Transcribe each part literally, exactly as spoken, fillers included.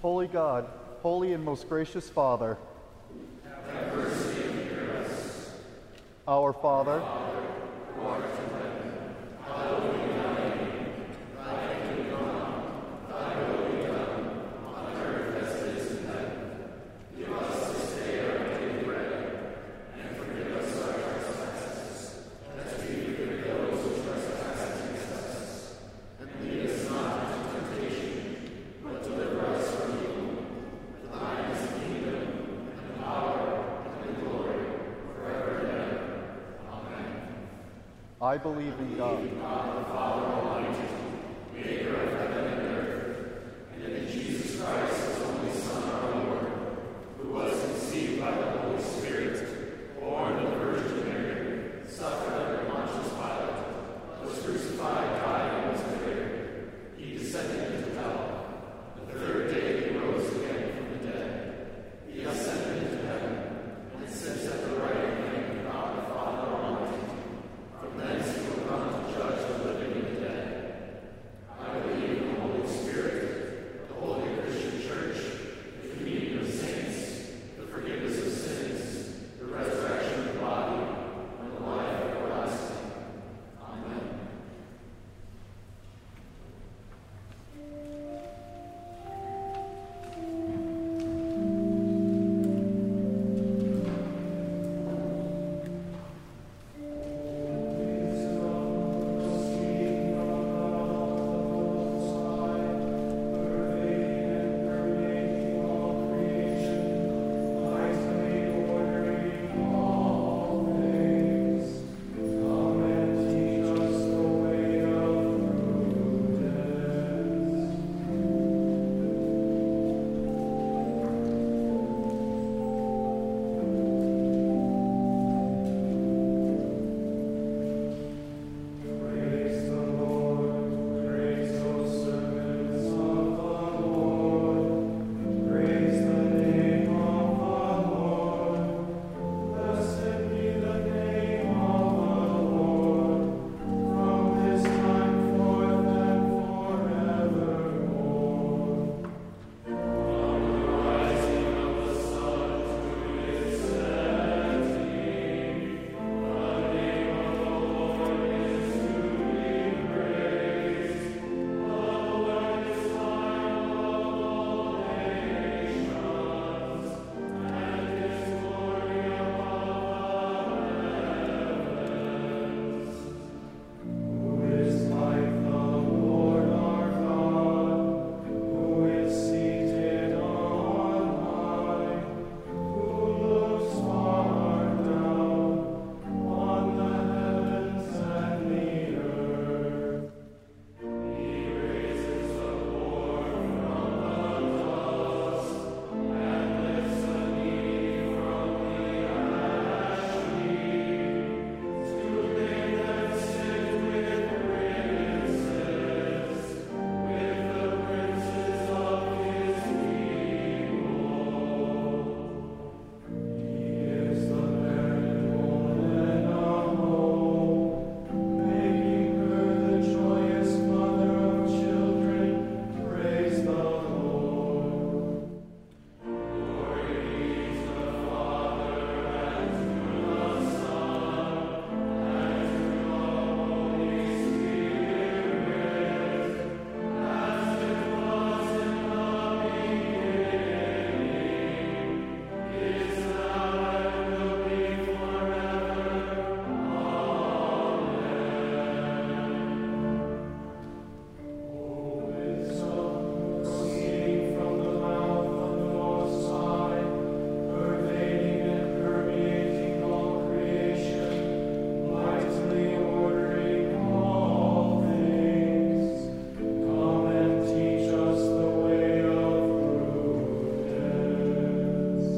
Holy God, holy and most gracious Father, have mercy and hear us. our Father, Who art in heaven, hallowed be thy name. Thy kingdom come, thy will be done, on earth as it is in heaven. Give us this day our daily bread, and forgive us our trespasses, as we forgive those who trespass against us. And lead us not into temptation, but deliver us from evil. For thine is the kingdom, and the power, and the glory, forever and ever. Amen. I believe in God, God the Father Almighty, maker of heaven and earth, and in Jesus Christ, his only Son, our Lord, who was conceived by the Holy Spirit, born of the Virgin Mary, suffered under Pontius Pilate, was crucified, died, and was buried. He descended into hell. The third day he rose again from the dead. He ascended into heaven, and sits at the right hand of God the Father Almighty. From thence he will come to judge the living and the dead. I believe in the Holy Spirit, the holy Christian Church, the communion of saints, the forgiveness of sins, the resurrection of the body, and the life everlasting. Amen. Praise the Lord, praise those servants of the Lord, praise the name of the Lord, blessed be the name of the Lord, from this time forth and forevermore. From the rising of the sun to its setting, the name of the Lord is to be praised. The Lord is high above all nations, and his glory above the heavens. Who is like the Lord our God, who is seated on high, who looks far down on the heavens and the earth. He raises the poor from the dust, and lifts the needy from the ash heap, to make them sit with princes, with the princes of his people. He gives the barren woman a home, making her the joyous mother of children. Praise the Lord. Glory be to the Father, and to the Son, and to the Holy Spirit, as it was in the beginning, is now, and will be forever. O wisdom, proceeding from the mouth of the Most High, pervading and permeating all creation, mightily ordering all things, come and teach us the way of prudence.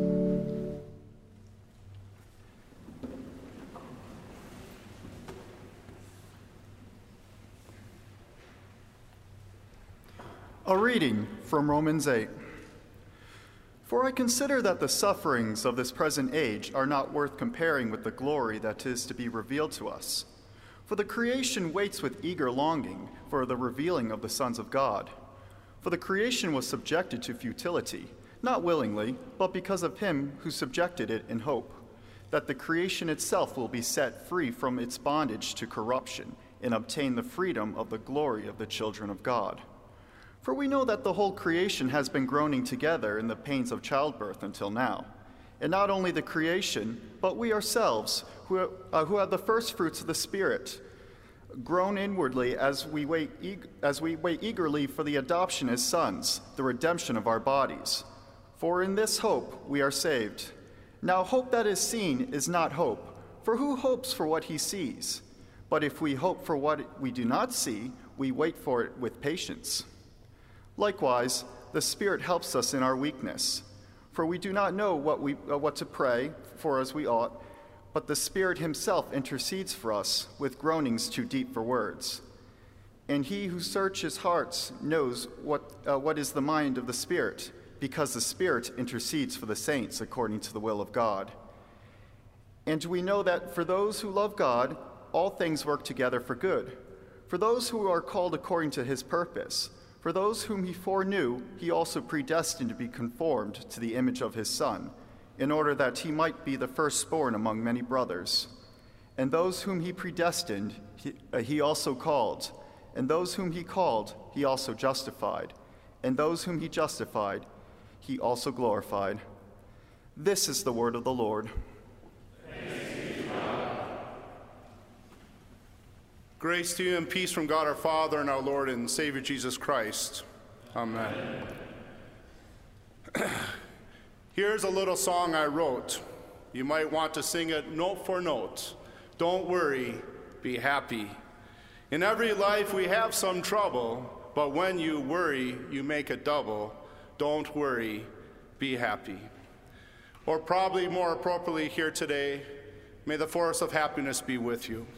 A reading from Romans eight. For I consider that the sufferings of this present age are not worth comparing with the glory that is to be revealed to us. For the creation waits with eager longing for the revealing of the sons of God. For the creation was subjected to futility, not willingly, but because of him who subjected it in hope, that the creation itself will be set free from its bondage to corruption and obtain the freedom of the glory of the children of God. For we know that the whole creation has been groaning together in the pains of childbirth until now. And not only the creation, but we ourselves, who, uh, who have the first fruits of the Spirit, groan inwardly as we, wait e- as we wait eagerly for the adoption as sons, the redemption of our bodies. For in this hope we are saved. Now hope that is seen is not hope, for who hopes for what he sees? But if we hope for what we do not see, we wait for it with patience. Likewise, the Spirit helps us in our weakness, for we do not know what, we, uh, what to pray for as we ought, but the Spirit himself intercedes for us with groanings too deep for words. And he who searches hearts knows what, uh, what is the mind of the Spirit, because the Spirit intercedes for the saints according to the will of God. And we know that for those who love God, all things work together for good, for those who are called according to his purpose. For those whom he foreknew, he also predestined to be conformed to the image of his Son, in order that he might be the firstborn among many brothers. And those whom he predestined, he, uh, he also called. And those whom he called, he also justified. And those whom he justified, he also glorified. This is the word of the Lord. Grace to you and peace from God our Father and our Lord and Savior Jesus Christ. Amen. Amen. Here's a little song I wrote. You might want to sing it note for note. Don't worry, be happy. In every life we have some trouble, but when you worry, you make it double. Don't worry, be happy. Or probably more appropriately here today, may the force of happiness be with you.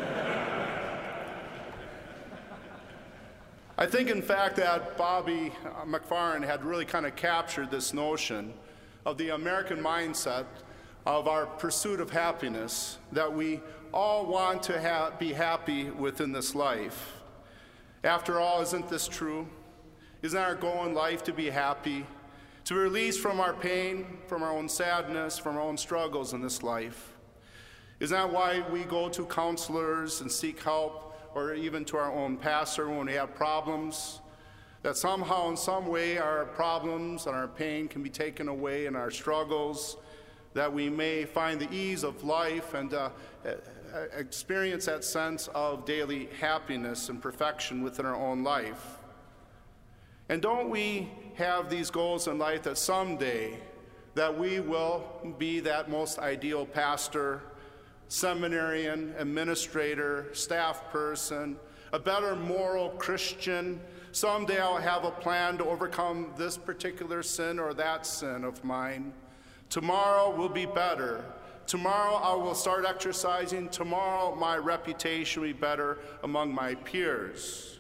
I think, in fact, that Bobby McFerrin had really kind of captured this notion of the American mindset of our pursuit of happiness, that we all want to ha- be happy within this life. After all, isn't this true? Isn't our goal in life to be happy, to be released from our pain, from our own sadness, from our own struggles in this life? Isn't that why we go to counselors and seek help, or even to our own pastor when we have problems? That somehow, in some way, our problems and our pain can be taken away, and our struggles, that we may find the ease of life and uh, experience that sense of daily happiness and perfection within our own life. And don't we have these goals in life that someday that we will be that most ideal pastor, seminarian, administrator, staff person, a better moral Christian? Someday I'll have a plan to overcome this particular sin or that sin of mine. Tomorrow will be better. Tomorrow I will start exercising. Tomorrow my reputation will be better among my peers.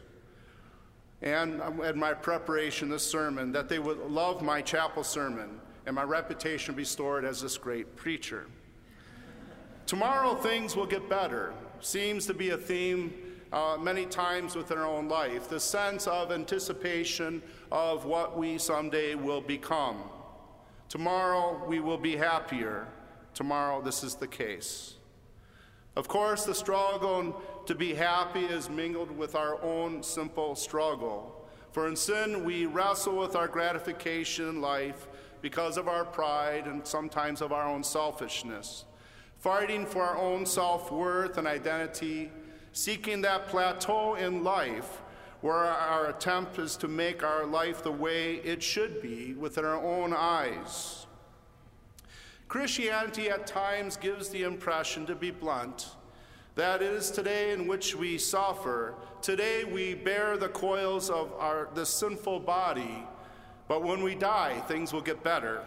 And in my preparation, this sermon, that they would love my chapel sermon and my reputation be stored as this great preacher. Tomorrow things will get better seems to be a theme uh, many times within our own life, the sense of anticipation of what we someday will become. Tomorrow we will be happier. Tomorrow this is the case. Of course, the struggle to be happy is mingled with our own simple struggle. For in sin, we wrestle with our gratification in life because of our pride and sometimes of our own selfishness, fighting for our own self-worth and identity, seeking that plateau in life where our attempt is to make our life the way it should be within our own eyes. Christianity at times gives the impression, to be blunt, that it is today in which we suffer. Today we bear the coils of our this sinful body, but when we die, things will get better.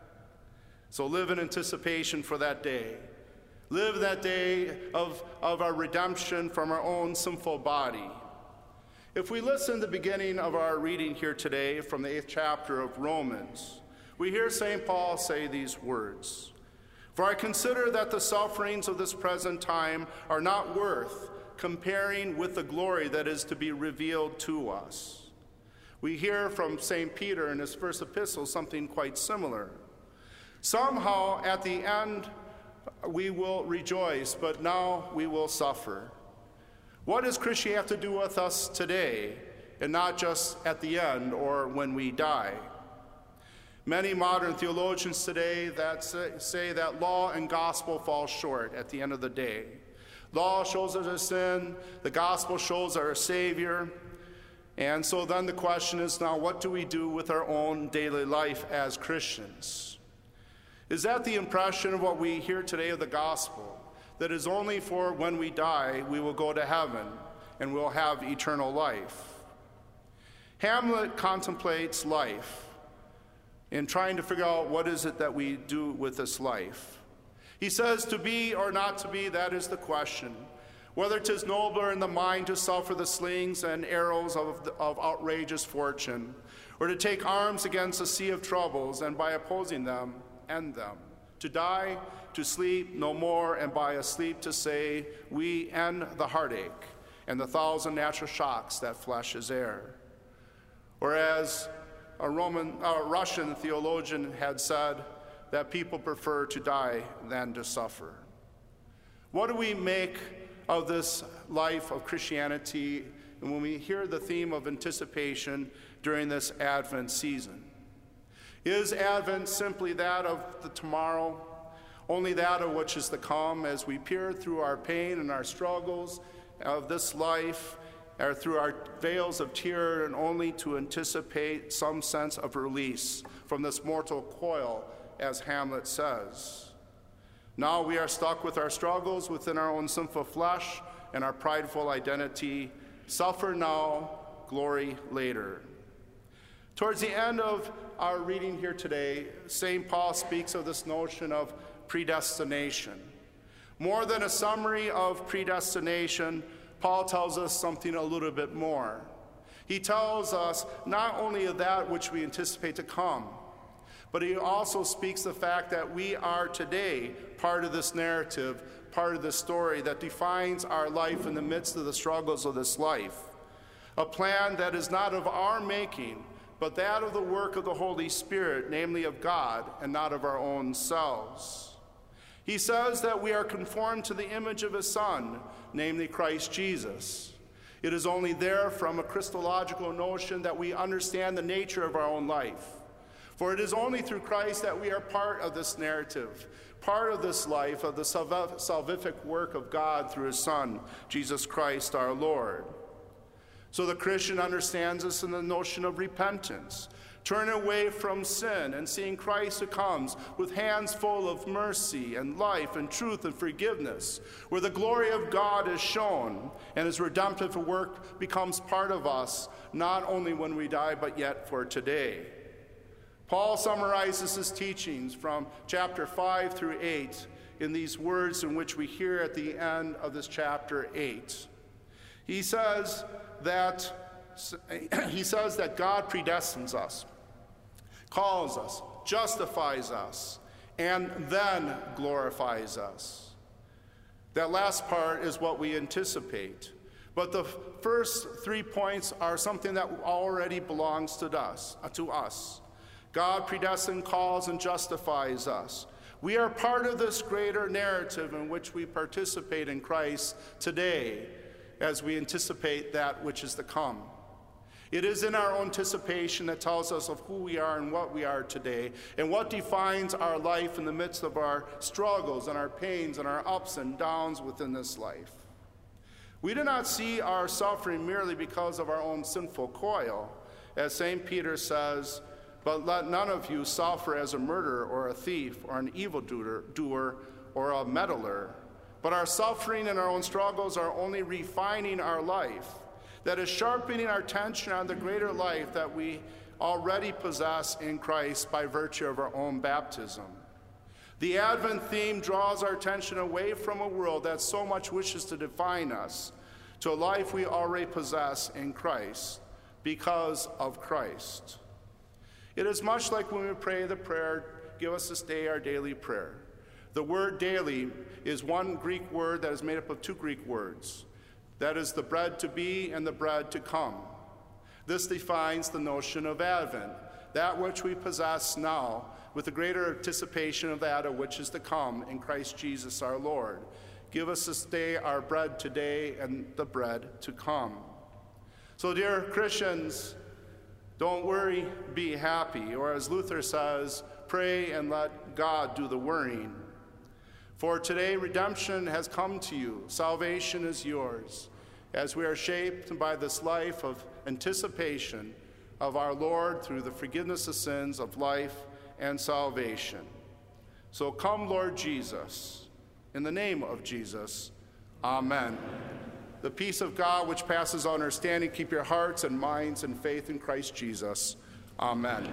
So live in anticipation for that day. Live that day of, of our redemption from our own sinful body. If we listen to the beginning of our reading here today from the eighth chapter of Romans, we hear Saint Paul say these words: "For I consider that the sufferings of this present time are not worth comparing with the glory that is to be revealed to us. We hear from Saint Peter in his first epistle something quite similar. Somehow, at the end, we will rejoice, but now we will suffer. What does Christianity have to do with us today, and not just at the end or when we die? Many modern theologians today that say, say that law and gospel fall short at the end of the day. Law shows us our sin, the gospel shows our Savior, and so then the question is now, what do we do with our own daily life as Christians? Is that the impression of what we hear today of the gospel, that is only for when we die we will go to heaven and we'll have eternal life? Hamlet contemplates life in trying to figure out what is it that we do with this life. He says, to be or not to be, that is the question. Whether 'tis nobler in the mind to suffer the slings and arrows of, of outrageous fortune, or to take arms against a sea of troubles, and by opposing them, end them. To die, to sleep no more, and by a sleep to say, we end the heartache and the thousand natural shocks that flesh is air. Or as a Roman, a Russian theologian had said, that people prefer to die than to suffer. What do we make of this life of Christianity and when we hear the theme of anticipation during this Advent season? Is Advent simply that of the tomorrow, only that of which is to come as we peer through our pain and our struggles of this life, or through our veils of tear, and only to anticipate some sense of release from this mortal coil, as Hamlet says? Now we are stuck with our struggles within our own sinful flesh and our prideful identity. Suffer now, glory later. Towards the end of our reading here today, Saint Paul speaks of this notion of predestination. More than a summary of predestination, Paul tells us something a little bit more. He tells us not only of that which we anticipate to come, but he also speaks the fact that we are today part of this narrative, part of this story that defines our life in the midst of the struggles of this life. A plan that is not of our making, but that of the work of the Holy Spirit, namely of God, and not of our own selves. He says that we are conformed to the image of his Son, namely Christ Jesus. It is only there from a Christological notion that we understand the nature of our own life. For it is only through Christ that we are part of this narrative, part of this life, of the salvific work of God through his Son, Jesus Christ our Lord. So the Christian understands this in the notion of repentance, turning away from sin and seeing Christ who comes with hands full of mercy and life and truth and forgiveness, where the glory of God is shown and his redemptive work becomes part of us, not only when we die, but yet for today. Paul summarizes his teachings from chapter five through eight in these words in which we hear at the end of this chapter eight. He says that, he says that God predestines us, calls us, justifies us, and then glorifies us. That last part is what we anticipate. But the first three points are something that already belongs to us, to us. God predestines, calls, and justifies us. We are part of this greater narrative in which we participate in Christ today as we anticipate that which is to come. It is in our anticipation that tells us of who we are and what we are today, and what defines our life in the midst of our struggles and our pains and our ups and downs within this life. We do not see our suffering merely because of our own sinful coil. As Saint Peter says, but let none of you suffer as a murderer or a thief or an evildoer or a meddler. But our suffering and our own struggles are only refining our life, that is sharpening our attention on the greater life that we already possess in Christ by virtue of our own baptism. The Advent theme draws our attention away from a world that so much wishes to define us to a life we already possess in Christ because of Christ. It is much like when we pray the prayer, give us this day our daily prayer. The word daily is one Greek word that is made up of two Greek words. That is the bread to be and the bread to come. This defines the notion of Advent, that which we possess now, with the greater anticipation of that of which is to come in Christ Jesus our Lord. Give us this day our bread today and the bread to come. So, dear Christians, don't worry, be happy. Or as Luther says, pray and let God do the worrying. For today redemption has come to you. Salvation is yours, as we are shaped by this life of anticipation of our Lord through the forgiveness of sins, of life and salvation. So come, Lord Jesus, in the name of Jesus, amen. The peace of God, which passes all understanding, keep your hearts and minds in faith in Christ Jesus. Amen.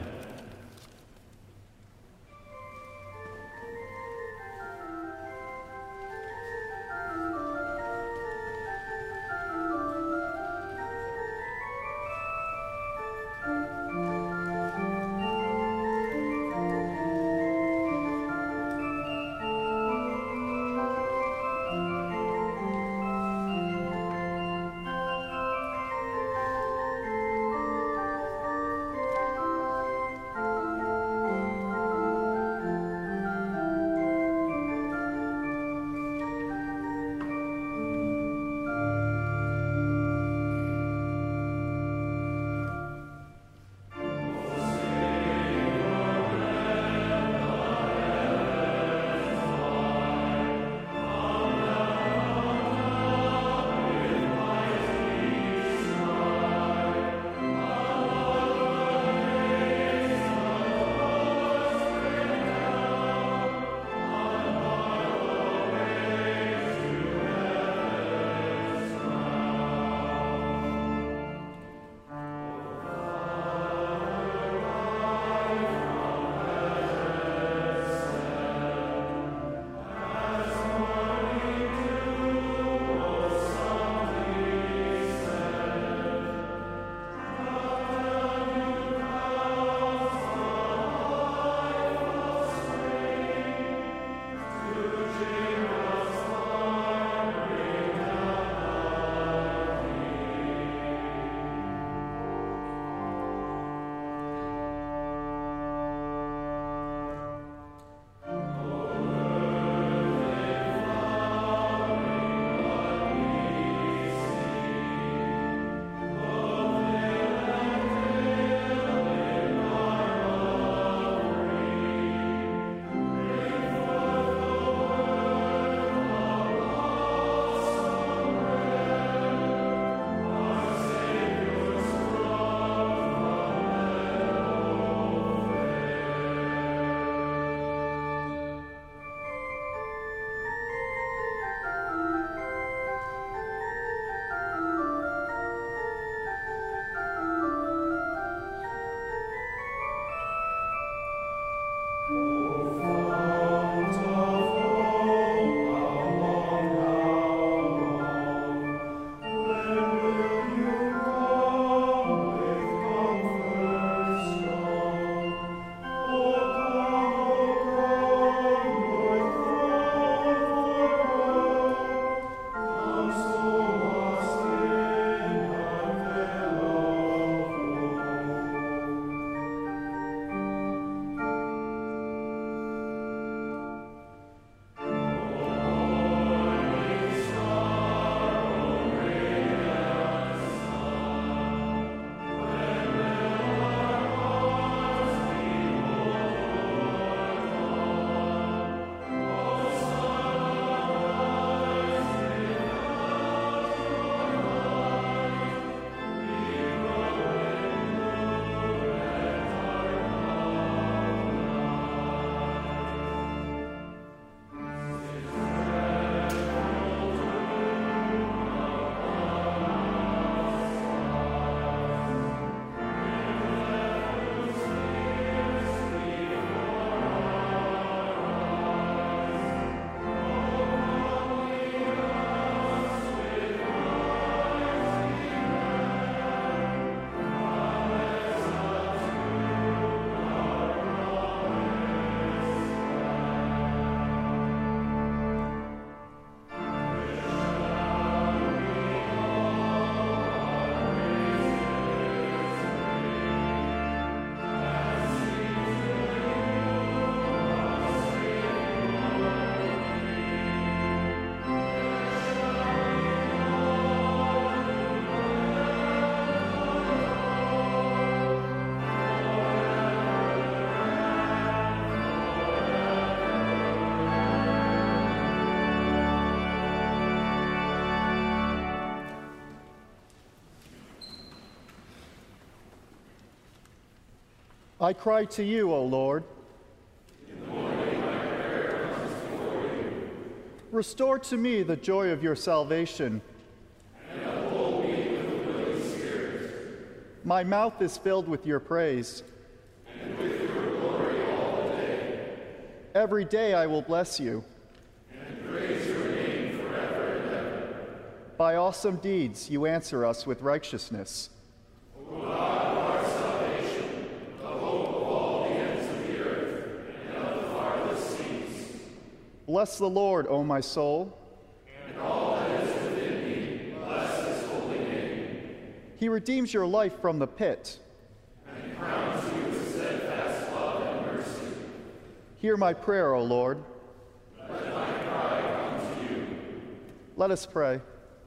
I cry to you, O Lord. In the morning my prayer comes before you. Restore to me the joy of your salvation. And uphold me with a willing spirit. My mouth is filled with your praise. And with your glory all the day. Every day I will bless you. And praise your name forever and ever. By awesome deeds you answer us with righteousness. O God, our salvation, the hope of all the ends of the earth and of the farthest seas. Bless the Lord, O my soul. And all that is within me, bless his holy name. He redeems your life from the pit. And crowns you with steadfast love and mercy. Hear my prayer, O Lord. Let my cry come to you. Let us pray.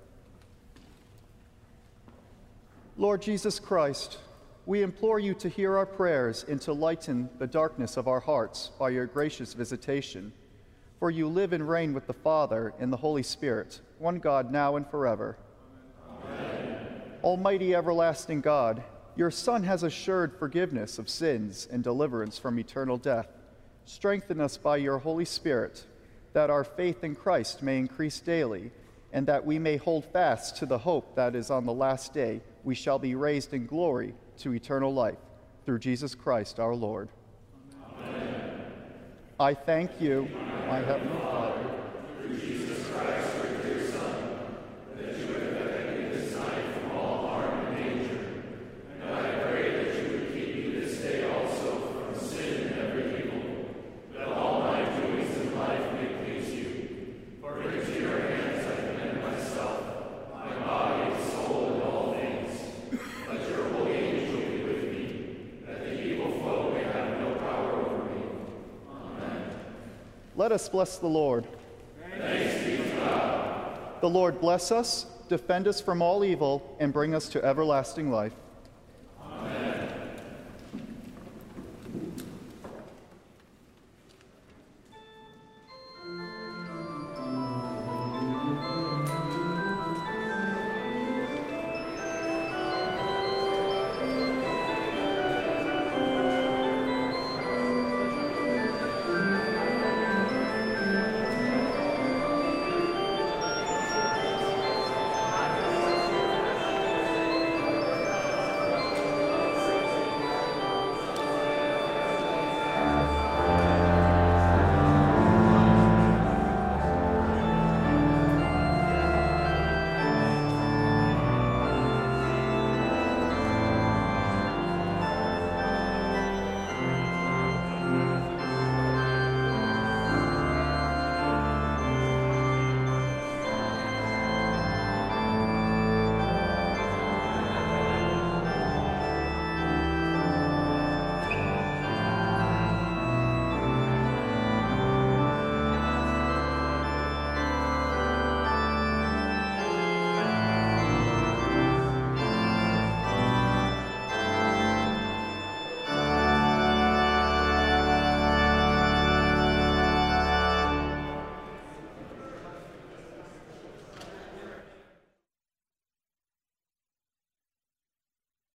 Lord Jesus Christ, we implore you to hear our prayers and to lighten the darkness of our hearts by your gracious visitation. For you live and reign with the Father and the Holy Spirit, one God, now and forever. Amen. Almighty everlasting God, your Son has assured forgiveness of sins and deliverance from eternal death. Strengthen us by your Holy Spirit, that our faith in Christ may increase daily, and that we may hold fast to the hope that is on the last day we shall be raised in glory to eternal life, through Jesus Christ our Lord. Amen. I thank you, my heavenly Father, through Jesus Christ, your dear Son, that you have protected this night from all harm and danger. And I pray that you would keep me this day also from sin and every evil, that all my doings in life may please you. For into your hands I commend myself, my body, soul, and all things. Let your holy angel be with me, that the evil foe may have no power over me. Amen. let us bless the Lord. Thanks be to God. The Lord bless us, defend us from all evil, and bring us to everlasting life.